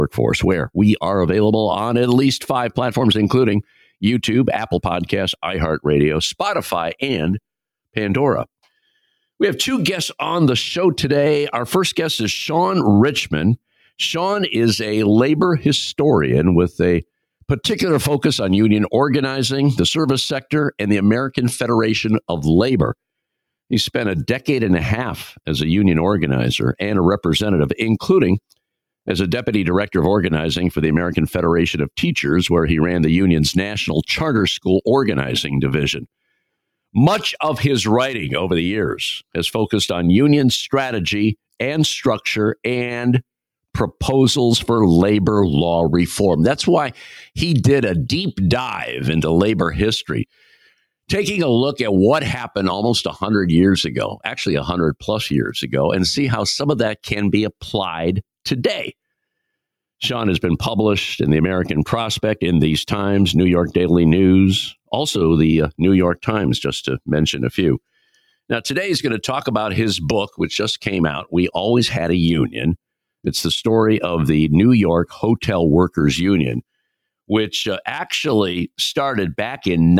Workforce, where we are available on at least 5 platforms, including YouTube, Apple Podcasts, iHeartRadio, Spotify, and Pandora. We have 2 guests on the show today. Our first guest is Sean Richman. Sean is a labor historian with a particular focus on union organizing, the service sector, and the American Federation of Labor. He spent a decade and a half as a union organizer and a representative, including as a deputy director of organizing for the American Federation of Teachers, where he ran the union's national charter school organizing division. Much of his writing over the years has focused on union strategy and structure and proposals for labor law reform. That's why he did a deep dive into labor history, taking a look at what happened almost 100 years ago, actually 100 plus years ago, and see how some of that can be applied today. Sean has been published in the American Prospect, In These Times, New York Daily News, also the New York Times, just to mention a few. Now, today he's going to talk about his book, which just came out, We Always Had a Union. It's the story of the New York Hotel Workers Union, which actually started back in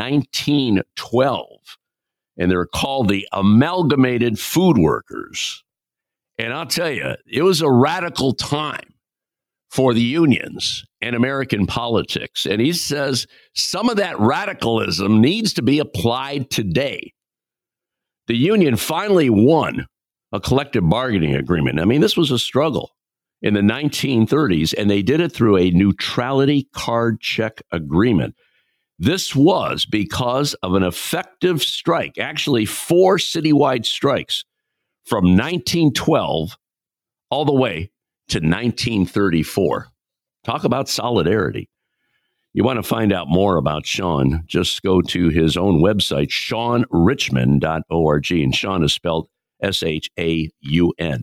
1912. And they're called the Amalgamated Food Workers. And I'll tell you, it was a radical time for the unions and American politics. And he says some of that radicalism needs to be applied today. The union finally won a collective bargaining agreement. I mean, this was a struggle in the 1930s, and they did it through a neutrality card check agreement. This was because of an effective strike, actually 4 citywide strikes from 1912 all the way to 1934. Talk about solidarity. You want to find out more about Sean, just go to his own website, seanrichman.org. And Sean is spelled S-H-A-U-N.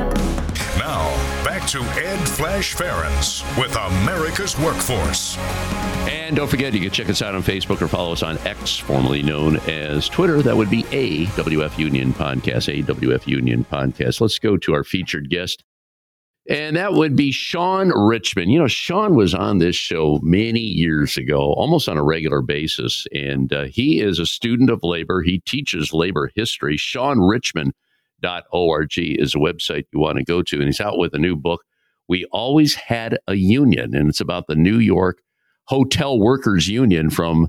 Now, back to Ed Flash Ferenc with America's Workforce. And don't forget, you can check us out on Facebook or follow us on X, formerly known as Twitter. That would be AWF Union Podcast, AWF Union Podcast. Let's go to our featured guest. And that would be Sean Richman. You know, Sean was on this show many years ago, almost on a regular basis. And he is a student of labor. He teaches labor history. SeanRichman.org is a website you want to go to. And he's out with a new book, We Always Had a Union. And it's about the New York Hotel Workers Union from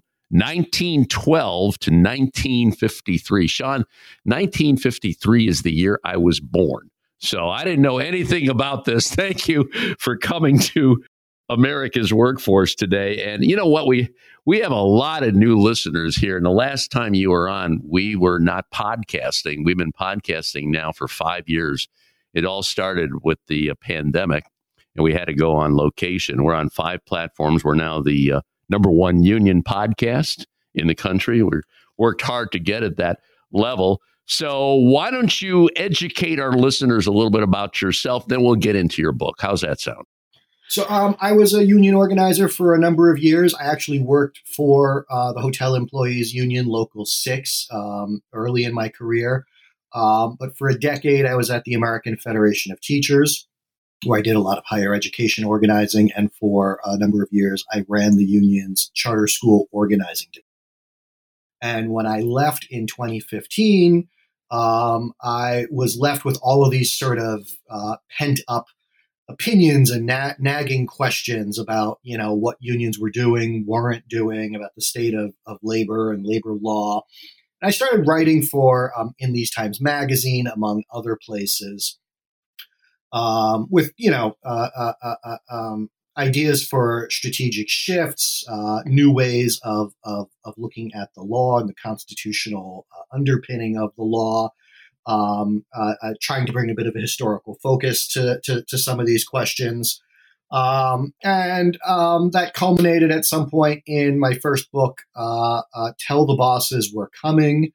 1912 to 1953. Sean, 1953 is the year I was born. So I didn't know anything about this. Thank you for coming to America's Workforce today. And you know what? We have a lot of new listeners here. And the last time you were on, we were not podcasting. We've been podcasting now for 5 years. It all started with the pandemic, and we had to go on location. We're on 5 platforms. We're now the number 1 union podcast in the country. We're worked hard to get at that level. So why don't you educate our listeners a little bit about yourself, then we'll get into your book. How's that sound? So I was a union organizer for a number of years. I actually worked for the Hotel Employees Union, Local 6, early in my career. But for a decade, I was at the American Federation of Teachers, where I did a lot of higher education organizing. And for a number of years, I ran the union's charter school organizing division. And when I left in 2015, I was left with all of these sort of pent up opinions and nagging questions about, you know, what unions were doing, weren't doing, about the state of labor and labor law. And I started writing for In These Times magazine, among other places, with, you know, ideas for strategic shifts, new ways of looking at the law and the constitutional underpinning of the law, trying to bring a bit of a historical focus to some of these questions. And that culminated at some point in my first book, Tell the Bosses We're Coming,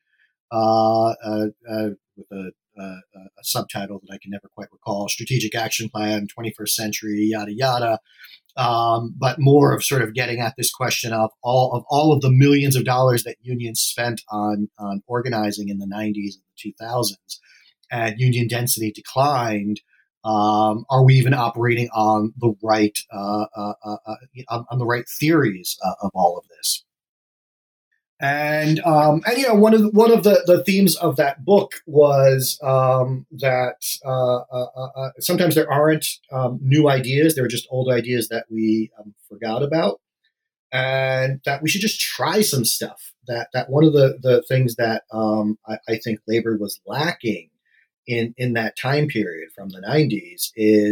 with a subtitle that I can never quite recall, Strategic Action Plan, 21st Century, yada, yada. But more of sort of getting at this question of all of the millions of dollars that unions spent on organizing in the 90s and the 2000s, and union density declined. Are we even operating on the right on the right theories of all of this? And one of the themes of that book was that sometimes there aren't new ideas; they're just old ideas that we forgot about, and that we should just try some stuff. That one of the things that I think labor was lacking in that time period from the 90s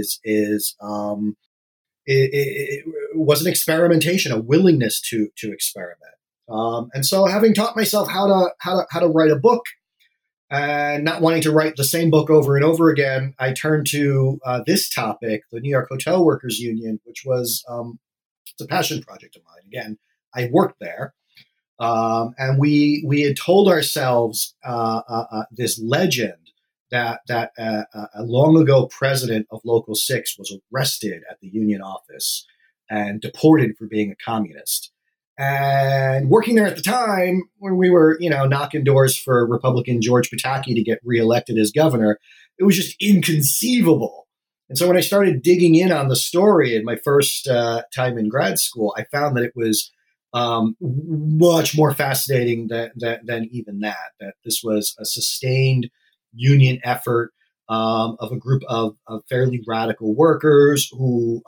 it was an experimentation, a willingness to experiment. And so, having taught myself how to write a book, and not wanting to write the same book over and over again, I turned to this topic, the New York Hotel Workers Union, which was it's a passion project of mine. Again, I worked there, and we had told ourselves this legend that a long ago president of Local 6 was arrested at the union office and deported for being a communist. And working there at the time, when we were, knocking doors for Republican George Pataki to get reelected as governor, it was just inconceivable. And so when I started digging in on the story in my first time in grad school, I found that it was much more fascinating than even that this was a sustained union effort of a group of fairly radical workers who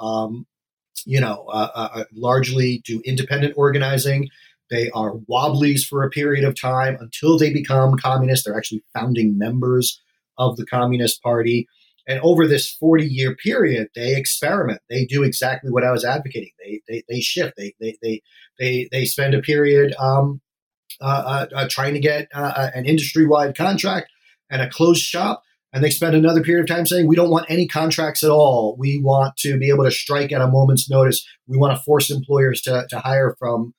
largely do independent organizing. They are wobblies for a period of time until they become communists. They're actually founding members of the Communist Party. And over this 40-year period, they experiment. They do exactly what I was advocating. They shift. They spend a period trying to get an industry-wide contract and a closed shop. And they spend another period of time saying, we don't want any contracts at all. We want to be able to strike at a moment's notice. We want to force employers to hire from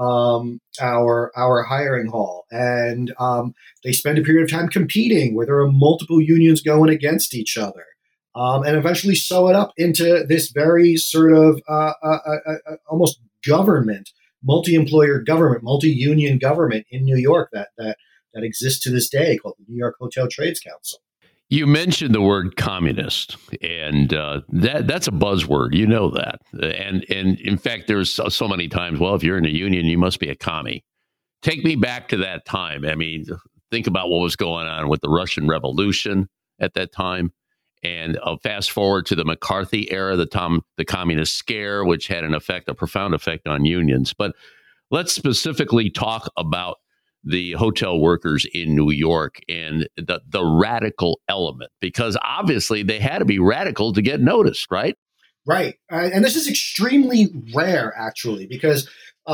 our hiring hall. And they spend a period of time competing where there are multiple unions going against each other. And eventually sew it up into this very sort of almost government, multi-employer government, multi-union government in New York that exists to this day, called the New York Hotel Trades Council. You mentioned the word communist, and that's a buzzword. You know that. And in fact, there's so many times, well, if you're in a union, you must be a commie. Take me back to that time. I mean, think about what was going on with the Russian Revolution at that time. And fast forward to the McCarthy era, the communist scare, which had a profound effect on unions. But let's specifically talk about the hotel workers in New York and the radical element, because obviously they had to be radical to get noticed, right? Right. And this is extremely rare, actually, because,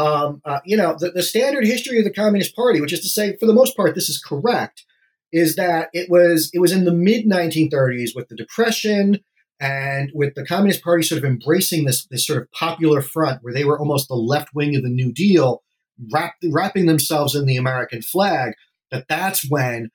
the standard history of the Communist Party, which is to say, for the most part, this is correct, is that it was in the mid-1930s with the Depression and with the Communist Party sort of embracing this sort of popular front where they were almost the left wing of the New Deal, wrapping themselves in the American flag, that's when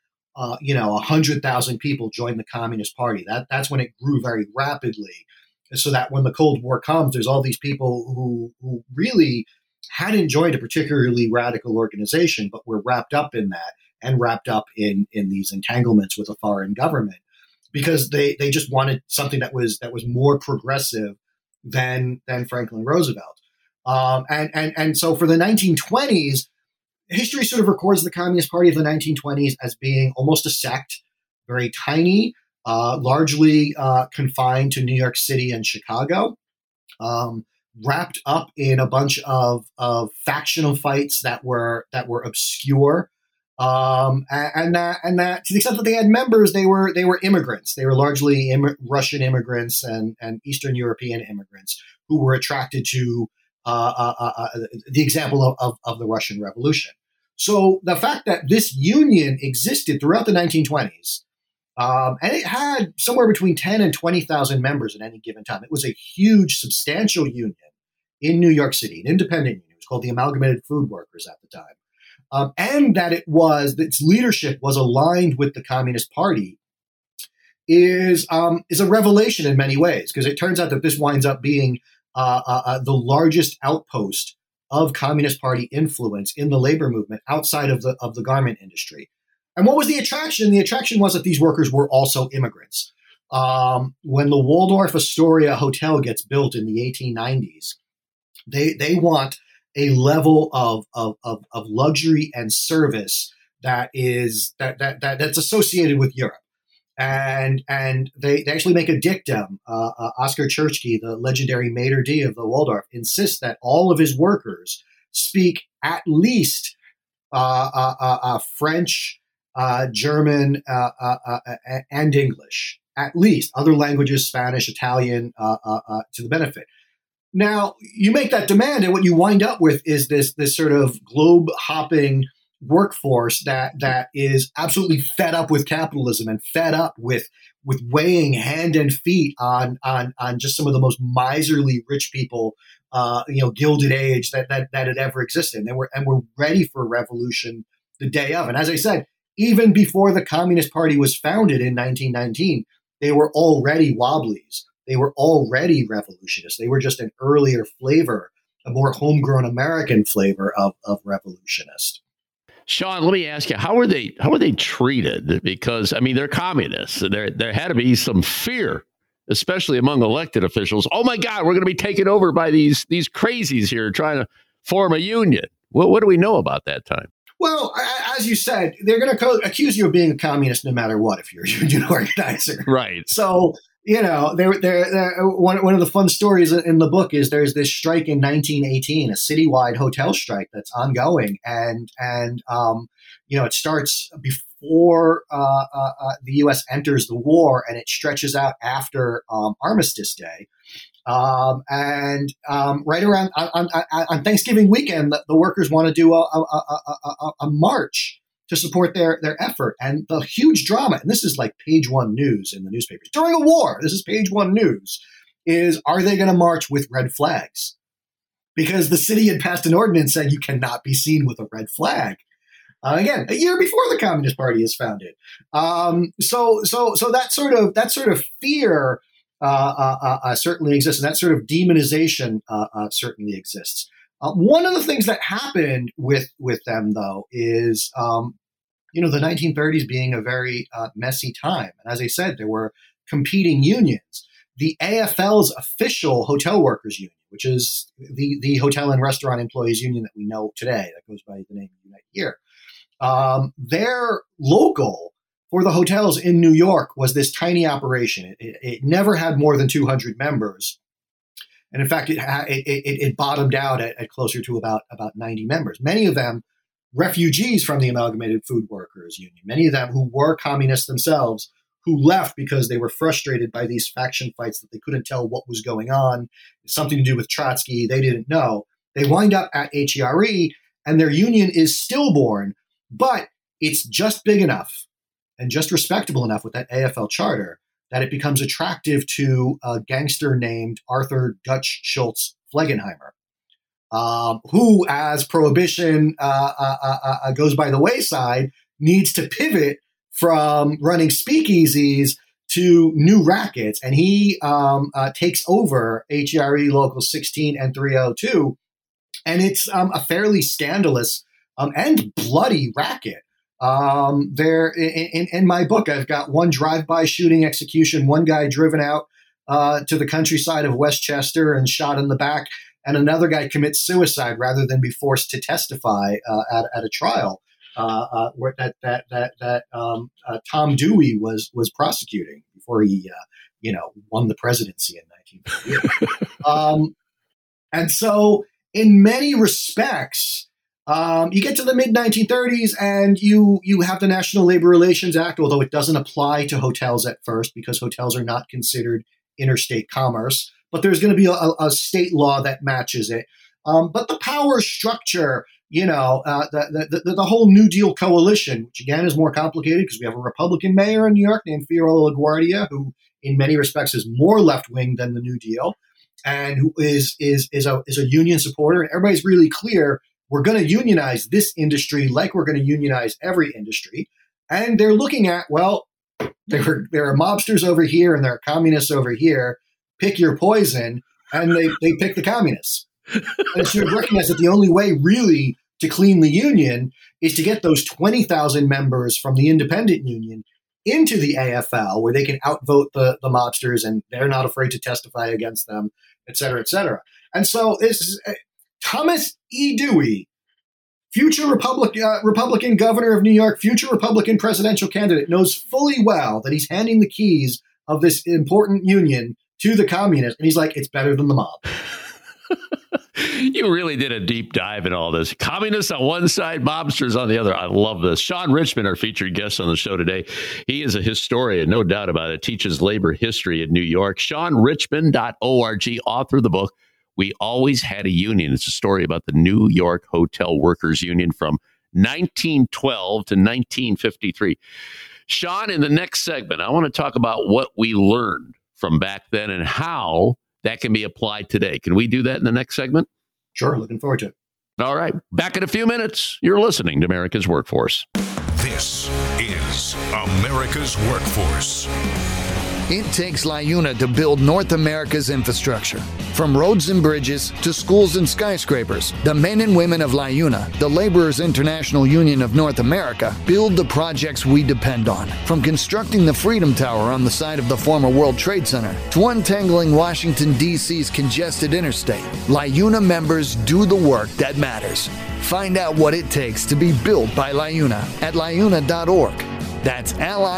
100,000 people joined the Communist Party. That's when it grew very rapidly. So that when the Cold War comes, there's all these people who really hadn't joined a particularly radical organization, but were wrapped up in that and wrapped up in these entanglements with a foreign government because they just wanted something that was more progressive than Franklin Roosevelt. And so for the 1920s, history sort of records the Communist Party of the 1920s as being almost a sect, very tiny, largely confined to New York City and Chicago, wrapped up in a bunch of factional fights that were obscure, and that to the extent that they had members, they were immigrants. They were largely Russian immigrants and Eastern European immigrants who were attracted to the example of the Russian Revolution. So the fact that this union existed throughout the 1920s, and it had somewhere between 10 and 20,000 members at any given time. It was a huge, substantial union in New York City, an independent union. It was called the Amalgamated Food Workers at the time. And that its leadership was aligned with the Communist Party is a revelation in many ways, because it turns out that this winds up being the largest outpost of Communist Party influence in the labor movement outside of the garment industry. And what was the attraction? The attraction was that these workers were also immigrants. when the Waldorf Astoria Hotel gets built in the 1890s, they want a level of luxury and service that's associated with Europe. And they actually make a dictum. Oscar Churchke, the legendary maitre d' of the Waldorf, insists that all of his workers speak at least French, German, and English. At least other languages, Spanish, Italian, to the benefit. Now, you make that demand, and what you wind up with is this sort of globe-hopping workforce that is absolutely fed up with capitalism and fed up with weighing hand and feet on just some of the most miserly rich people, Gilded Age that had ever existed. And we're ready for revolution the day of. And as I said, even before the Communist Party was founded in 1919, they were already wobblies. They were already revolutionists. They were just an earlier flavor, a more homegrown American flavor of revolutionist. Sean, let me ask you, how are they treated? Because, I mean, they're communists. There had to be some fear, especially among elected officials. Oh, my God, we're going to be taken over by these crazies here trying to form a union. What do we know about that time? Well, as you said, they're going to accuse you of being a communist no matter what if you're a union organizer. Right. So, one of the fun stories in the book is there's this strike in 1918, a citywide hotel strike that's ongoing, and it starts before the U.S. enters the war, and it stretches out after Armistice Day. Right around on Thanksgiving weekend, the workers want to do a march to support their effort. And the huge drama, and this is like page one news in the newspapers during a war, this is page one news, is are they going to march with red flags? Because the city had passed an ordinance saying you cannot be seen with a red flag. Again, a year before the Communist Party is founded. So that sort of fear certainly exists, and that sort of demonization certainly exists. One of the things that happened with them, though, is the 1930s being a very messy time. And as I said, there were competing unions. The AFL's official hotel workers union, which is the Hotel and Restaurant Employees Union that we know today, that goes by the name of Unite Here. Their local for the hotels in New York was this tiny operation. It never had more than 200 members. And in fact, it bottomed out at closer to about 90 members. Many of them refugees from the Amalgamated Food Workers Union, many of them who were communists themselves, who left because they were frustrated by these faction fights that they couldn't tell what was going on. It's something to do with Trotsky. They didn't know. They wind up at HERE, and their union is stillborn, but it's just big enough and just respectable enough with that AFL charter that it becomes attractive to a gangster named Arthur Dutch Schultz Flegenheimer, who, as Prohibition goes by the wayside, needs to pivot from running speakeasies to new rackets. And he takes over HERE Local 16 and 302. And it's a fairly scandalous and bloody racket. There in my book, I've got one drive-by shooting execution, one guy driven out to the countryside of Westchester and shot in the back, and another guy commits suicide rather than be forced to testify at a trial where that Tom Dewey was prosecuting before he won the presidency in 1938. And so, in many respects, you get to the mid-1930s and you have the National Labor Relations Act, although it doesn't apply to hotels at first because hotels are not considered interstate commerce. But there's going to be a state law that matches it. But the power structure, the whole New Deal coalition, which again is more complicated because we have a Republican mayor in New York named Fiorello LaGuardia, who in many respects is more left-wing than the New Deal and who is a union supporter. And everybody's really clear, we're going to unionize this industry like we're going to unionize every industry. And they're looking at, well, there are mobsters over here and there are communists over here. Pick your poison. And they pick the communists. And should have recognized that the only way really to clean the union is to get those 20,000 members from the independent union into the AFL, where they can outvote the mobsters and they're not afraid to testify against them, et cetera, et cetera. And so Thomas E. Dewey, future Republican governor of New York, future Republican presidential candidate, knows fully well that he's handing the keys of this important union to the communists. And he's like, it's better than the mob. You really did a deep dive in all this. Communists on one side, mobsters on the other. I love this. Sean Richman, our featured guest on the show today. He is a historian, no doubt about it. Teaches labor history in New York. SeanRichman.org, author of the book, We Always Had a Union. It's a story about the New York Hotel Workers Union from 1912 to 1953. Sean, in the next segment, I want to talk about what we learned from back then and how that can be applied today. Can we do that in the next segment? Sure, looking forward to it. All right, back in a few minutes. You're listening to America's Workforce. This is America's Workforce. It takes LiUNA to build North America's infrastructure. From roads and bridges to schools and skyscrapers, the men and women of LiUNA, the Laborers International Union of North America, build the projects we depend on. From constructing the Freedom Tower on the site of the former World Trade Center to untangling Washington, D.C.'s congested interstate, LiUNA members do the work that matters. Find out what it takes to be built by LiUNA at liuna.org. That's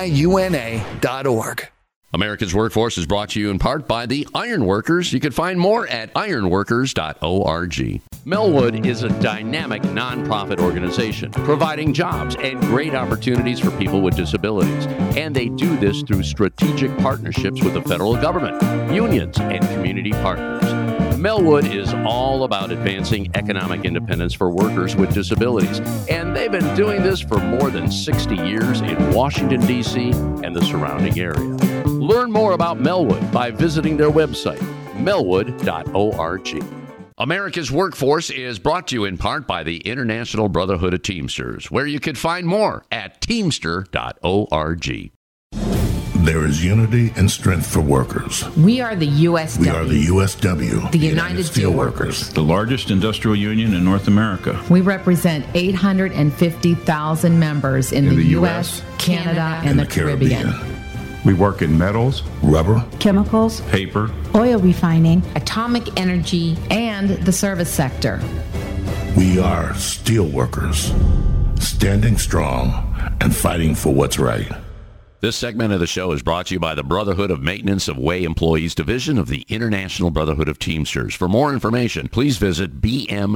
liuna.org. America's Workforce is brought to you in part by the Iron Workers. You can find more at ironworkers.org. Melwood is a dynamic nonprofit organization providing jobs and great opportunities for people with disabilities. And they do this through strategic partnerships with the federal government, unions, and community partners. Melwood is all about advancing economic independence for workers with disabilities, and they've been doing this for more than 60 years in Washington, D.C. and the surrounding area. Learn more about Melwood by visiting their website, melwood.org. America's Workforce is brought to you in part by the International Brotherhood of Teamsters, where you can find more at teamster.org. There is unity and strength for workers. We are the USW. We are the USW. The United Steelworkers. The largest industrial union in North America. We represent 850,000 members in the U.S., Canada, and the Caribbean. We work in metals, rubber, chemicals, paper, oil refining, atomic energy, and the service sector. We are steelworkers, standing strong and fighting for what's right. This segment of the show is brought to you by the Brotherhood of Maintenance of Way Employees Division of the International Brotherhood of Teamsters. For more information, please visit bmwe.org.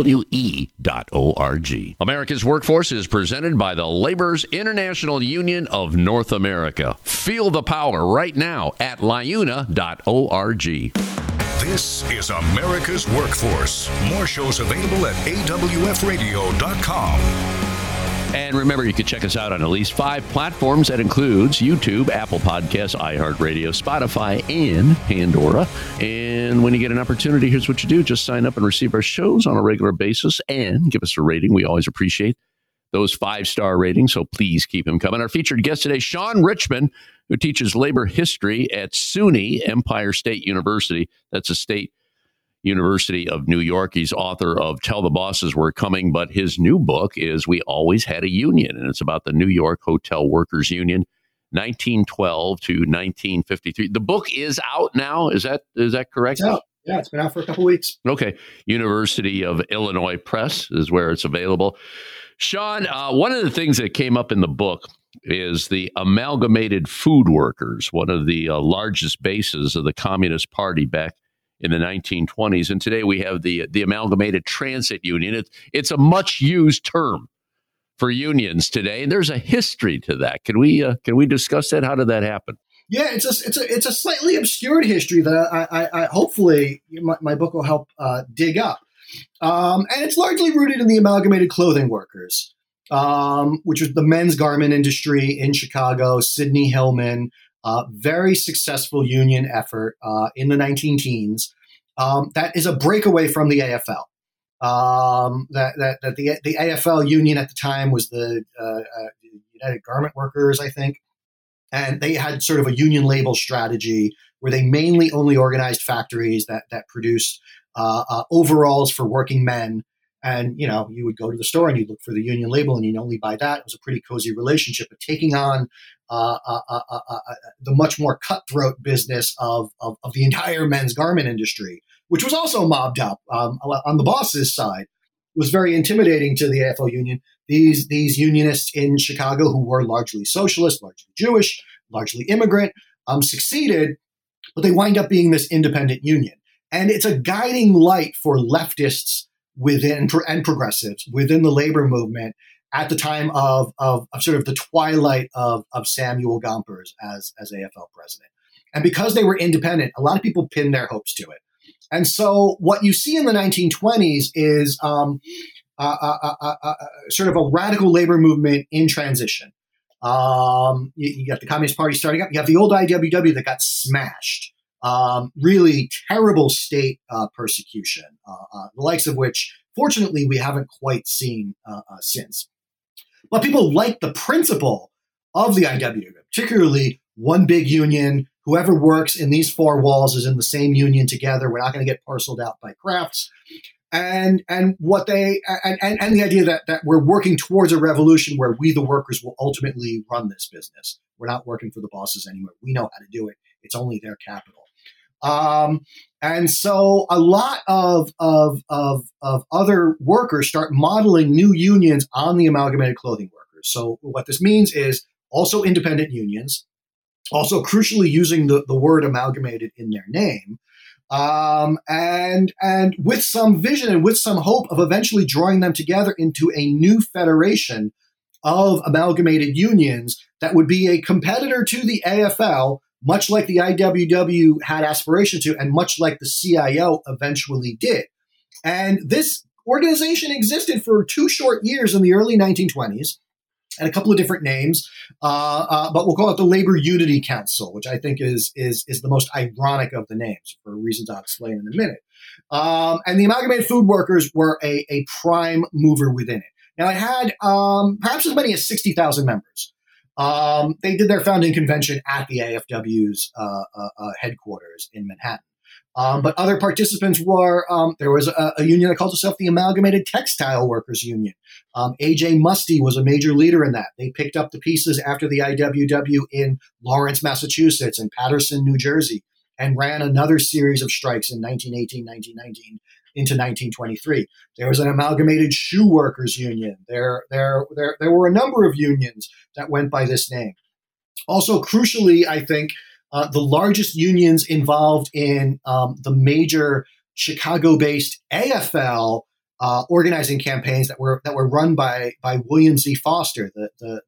America's Workforce is presented by the Laborers International Union of North America. Feel the power right now at liuna.org. This is America's Workforce. More shows available at awfradio.com. And remember, you can check us out on at least 5 platforms. That includes YouTube, Apple Podcasts, iHeartRadio, Spotify, and Pandora. And when you get an opportunity, here's what you do. Just sign up and receive our shows on a regular basis and give us a rating. We always appreciate those 5-star ratings, so please keep them coming. Our featured guest today, Sean Richman, who teaches labor history at SUNY Empire State University. That's a state University of New York. He's author of Tell the Bosses We're Coming, but his new book is We Always Had a Union, and it's about the New York Hotel Workers Union, 1912 to 1953. The book is out now. Is that correct? Yeah, it's been out for a couple weeks. Okay. University of Illinois Press is where it's available. Sean, one of the things that came up in the book is the Amalgamated Food Workers, one of the largest bases of the Communist Party back in the 1920s. And today we have the Amalgamated Transit Union. It's a much used term for unions today. And there's a history to that. Can we discuss that? How did that happen? Yeah, it's a slightly obscured history that I hopefully my book will help dig up. And it's largely rooted in the Amalgamated Clothing Workers, which was the men's garment industry in Chicago. Sidney Hillman, very successful union effort in the 19-teens. That is a breakaway from the AFL. The AFL union at the time was the United Garment Workers, I think. And they had sort of a union label strategy where they mainly only organized factories that produced overalls for working men. And, you would go to the store and you'd look for the union label and you'd only buy that. It was a pretty cozy relationship. But taking on the much more cutthroat business of the entire men's garment industry, which was also mobbed up on the boss's side, was very intimidating to the AFL union. These unionists in Chicago, who were largely socialist, largely Jewish, largely immigrant, succeeded, but they wind up being this independent union. And it's a guiding light for leftists within and progressives within the labor movement at the time of sort of the twilight of Samuel Gompers as AFL president. And because they were independent, a lot of people pinned their hopes to it. And so what you see in the 1920s is sort of a radical labor movement in transition. You got the Communist Party starting up. You have the old IWW that got smashed. Really terrible state persecution, the likes of which, fortunately, we haven't quite seen since. But people like the principle of the IWW, particularly one big union. Whoever works in these four walls is in the same union together. We're not going to get parceled out by crafts. And the idea that we're working towards a revolution where we, the workers, will ultimately run this business. We're not working for the bosses anymore. We know how to do it. It's only their capital. And so a lot of other workers start modeling new unions on the amalgamated clothing workers. So what this means is also independent unions, also crucially using the word amalgamated in their name, and with some vision and with some hope of eventually drawing them together into a new federation of amalgamated unions that would be a competitor to the AFL, much like the IWW had aspiration to, and much like the CIO eventually did. And this organization existed for 2 short years in the early 1920s, and a couple of different names, but we'll call it the Labor Unity Council, which I think is the most ironic of the names for reasons I'll explain in a minute. And the Amalgamated Food Workers were a prime mover within it. Now, it had perhaps as many as 60,000 members. They did their founding convention at the AFW's headquarters in Manhattan. But other participants were, there was a union that called itself the Amalgamated Textile Workers Union. A.J. Musty was a major leader in that. They picked up the pieces after the IWW in Lawrence, Massachusetts, and Paterson, New Jersey, and ran another series of strikes in 1918, 1919, into 1923. There was an Amalgamated Shoe Workers Union. There were a number of unions that went by this name. Also, crucially, I think, the largest unions involved in the major Chicago-based AFL organizing campaigns that were run by William Z. Foster, the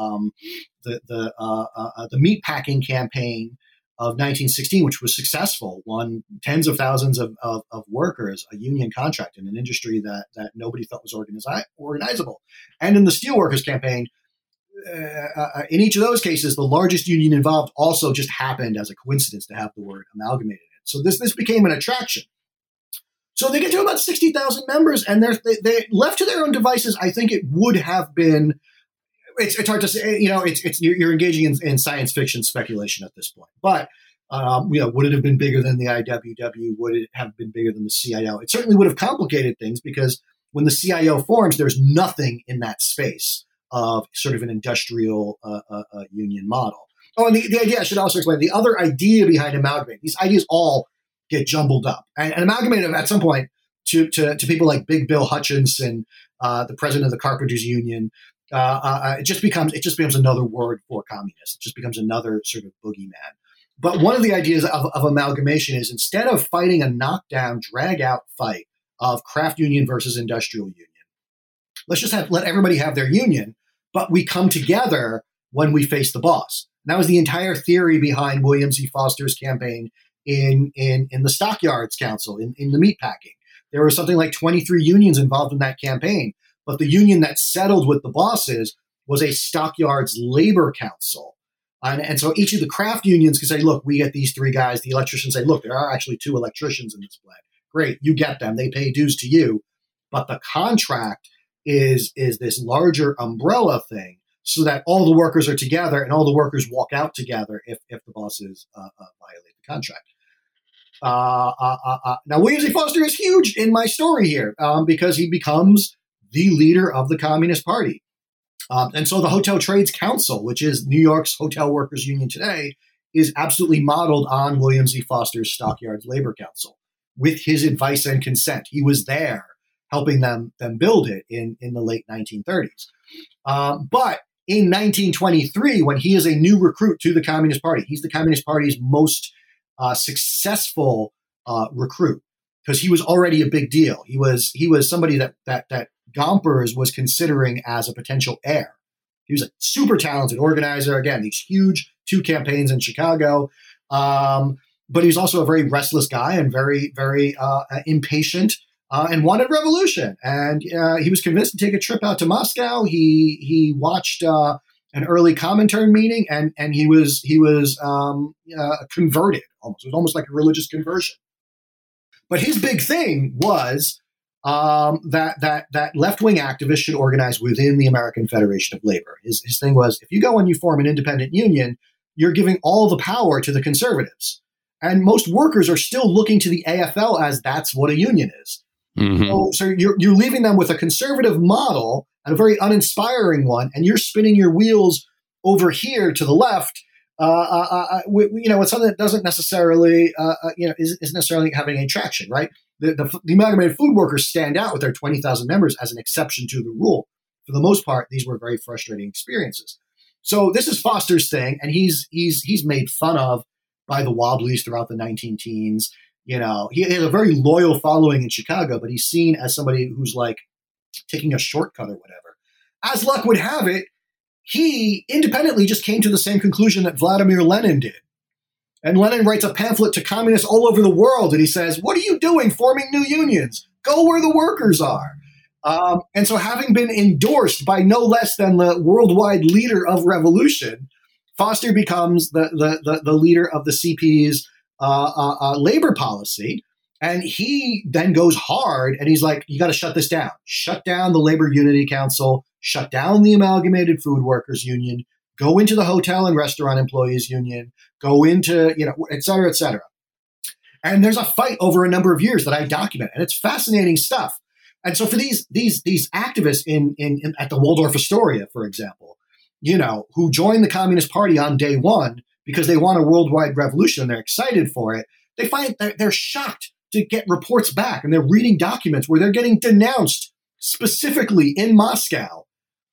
meatpacking campaign of 1916, which was successful, won tens of thousands of workers a union contract in an industry that nobody thought was organizable, and in the Steelworkers campaign. In each of those cases, the largest union involved also just happened as a coincidence to have the word amalgamated in it. So this became an attraction. So they get to about 60,000 members, and they left to their own devices. I think it would have been. It's hard to say. You're engaging in science fiction speculation at this point. But would it have been bigger than the IWW? Would it have been bigger than the CIO? It certainly would have complicated things, because when the CIO forms, there's nothing in that space of sort of an industrial union model. Oh, and the idea, I should also explain, the other idea behind amalgamating, these ideas all get jumbled up. And amalgamating at some point to people like Big Bill Hutchinson, the president of the Carpenters Union, it just becomes another word for communist. It just becomes another sort of boogeyman. But one of the ideas of amalgamation is, instead of fighting a knockdown, drag-out fight of craft union versus industrial union, let's just let everybody have their union, but we come together when we face the boss. And that was the entire theory behind William Z. Foster's campaign in the Stockyards Council, in the meatpacking. There were something like 23 unions involved in that campaign, but the union that settled with the bosses was a Stockyards Labor Council. And so each of the craft unions could say, look, we get these 3 guys. The electricians say, look, there are actually 2 electricians in this plant. Great, you get them. They pay dues to you. But the contract is this larger umbrella thing, so that all the workers are together and all the workers walk out together if the bosses violate the contract. Now, William Z. Foster is huge in my story here, because he becomes the leader of the Communist Party. And so the Hotel Trades Council, which is New York's hotel workers union today, is absolutely modeled on William Z. Foster's Stockyards Labor Council with his advice and consent. He was there helping them build it in the late 1930s. But in 1923, when he is a new recruit to the Communist Party, he's the Communist Party's most successful recruit because he was already a big deal. He was somebody that Gompers was considering as a potential heir. He was a super talented organizer. Again, these huge 2 campaigns in Chicago. But he was also a very restless guy and very, very impatient and wanted revolution. And he was convinced to take a trip out to Moscow. He watched an early Comintern meeting and he was converted almost. It was almost like a religious conversion. But his big thing was that left-wing activists should organize within the American Federation of Labor. His thing was, if you go and you form an independent union, you're giving all the power to the conservatives. And most workers are still looking to the AFL as that's what a union is. Mm-hmm. So you're leaving them with a conservative model and a very uninspiring one, and you're spinning your wheels over here to the left. With something that doesn't necessarily, isn't necessarily having any traction, right? The amalgamated food workers stand out with their 20,000 members as an exception to the rule. For the most part, these were very frustrating experiences. So this is Foster's thing, and he's made fun of by the Wobblies throughout the 19-teens. You know, he has a very loyal following in Chicago, but he's seen as somebody who's like taking a shortcut or whatever. As luck would have it, he independently just came to the same conclusion that Vladimir Lenin did. And Lenin writes a pamphlet to communists all over the world, and he says, what are you doing forming new unions? Go where the workers are. And so having been endorsed by no less than the worldwide leader of revolution, Foster becomes the leader of the CP's labor policy. And he then goes hard, and he's like, you got to shut this down. Shut down the Labor Unity Council, shut down the Amalgamated Food Workers Union, go into the Hotel and Restaurant Employees Union, go into, et cetera, et cetera. And there's a fight over a number of years that I document, and it's fascinating stuff. And so for these activists in at the Waldorf Astoria, for example, who join the Communist Party on day one because they want a worldwide revolution and they're excited for it, they find they're shocked to get reports back, and they're reading documents where they're getting denounced specifically in Moscow.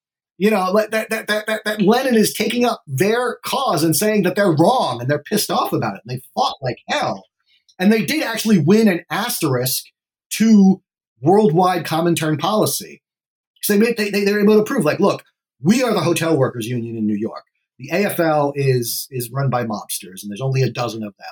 That Lenin is taking up their cause and saying that they're wrong and they're pissed off about it. And they fought like hell. And they did actually win an asterisk to worldwide Comintern policy. So they're able to prove, like, look, we are the Hotel Workers Union in New York. The AFL is run by mobsters, and there's only a dozen of them.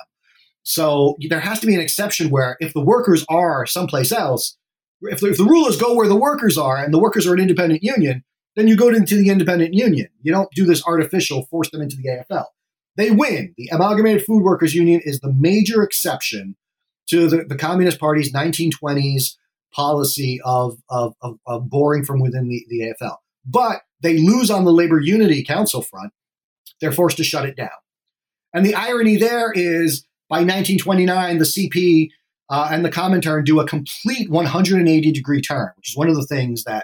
So there has to be an exception where if the workers are someplace else, if the rule is go where the workers are and the workers are an independent union, then you go into the independent union. You don't do this artificial, force them into the AFL. They win. The Amalgamated Food Workers Union is the major exception to the Communist Party's 1920s policy of boring from within the AFL. But they lose on the Labor Unity Council front. They're forced to shut it down. And the irony there is by 1929, the CP and the Comintern do a complete 180-degree turn, which is one of the things that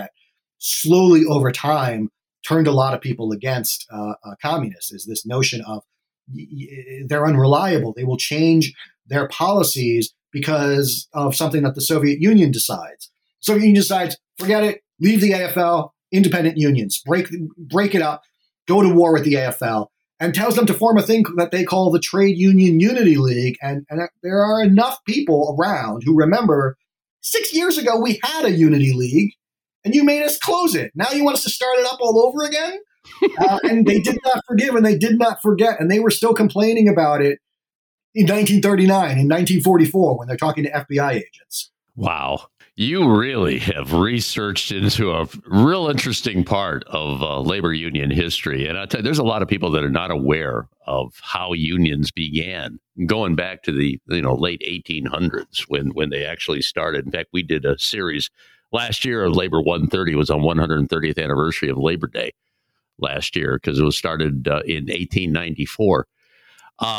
slowly over time turned a lot of people against communists, is this notion of they're unreliable. They will change their policies because of something that the Soviet Union decides. Soviet Union decides, forget it, leave the AFL, independent unions, break it up, go to war with the AFL, and tells them to form a thing that they call the Trade Union Unity League. And there are enough people around who remember 6 years ago we had a Unity League, and you made us close it. Now you want us to start it up all over again? And they did not forgive and they did not forget. And they were still complaining about it in 1939, in 1944, when they're talking to FBI agents. Wow. You really have researched into a real interesting part of labor union history. And I tell you, there's a lot of people that are not aware of how unions began, going back to the late 1800s when they actually started. In fact, we did a series last year of Labor 130. It was on 130th anniversary of Labor Day last year because it was started in 1894.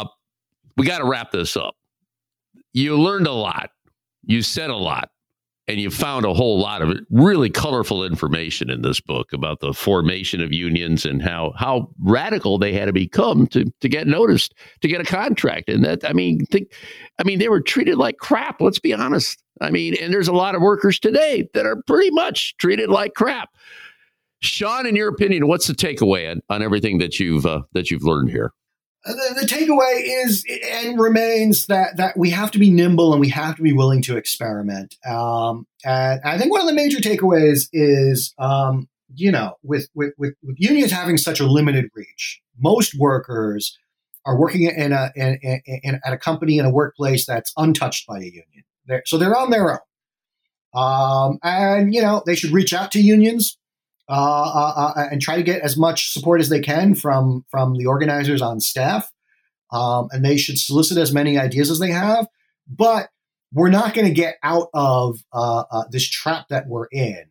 We got to wrap this up. You learned a lot. You said a lot. And you found a whole lot of really colorful information in this book about the formation of unions and how radical they had to become to get noticed, to get a contract. And that, they were treated like crap. Let's be honest. And there's a lot of workers today that are pretty much treated like crap. Sean, in your opinion, what's the takeaway on everything that you've learned here? The takeaway is and remains that we have to be nimble and we have to be willing to experiment. And I think one of the major takeaways is, with unions having such a limited reach, most workers are working at a company, in a workplace that's untouched by a union. So they're on their own. And they should reach out to unions. And try to get as much support as they can from the organizers on staff. And they should solicit as many ideas as they have. But we're not going to get out of this trap that we're in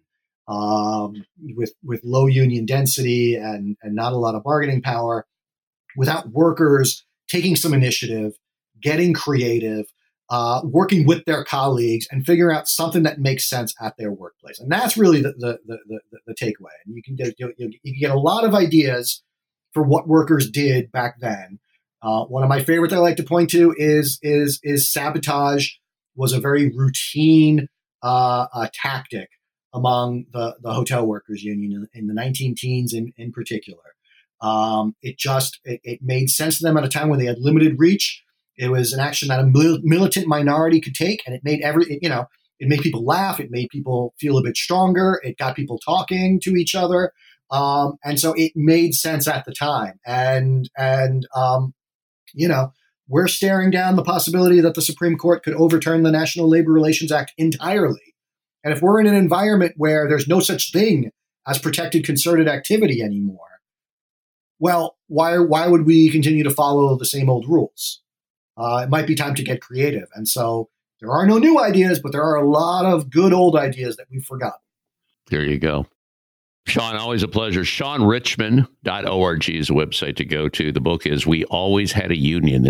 with low union density and not a lot of bargaining power without workers taking some initiative, getting creative, working with their colleagues and figuring out something that makes sense at their workplace. And that's really the takeaway. And you can get a lot of ideas for what workers did back then. One of my favorites I like to point to is sabotage was a very routine tactic among the hotel workers union in the 19-teens in particular. It made sense to them at a time when they had limited reach. It was an action that a militant minority could take, and it made it made people laugh. It made people feel a bit stronger. It got people talking to each other, and so it made sense at the time. And we're staring down the possibility that the Supreme Court could overturn the National Labor Relations Act entirely. And if we're in an environment where there's no such thing as protected concerted activity anymore, well, why would we continue to follow the same old rules? It might be time to get creative. And so there are no new ideas, but there are a lot of good old ideas that we've forgotten. There you go. Sean, always a pleasure. SeanRichman.org is the website to go to. The book is We Always Had a Union.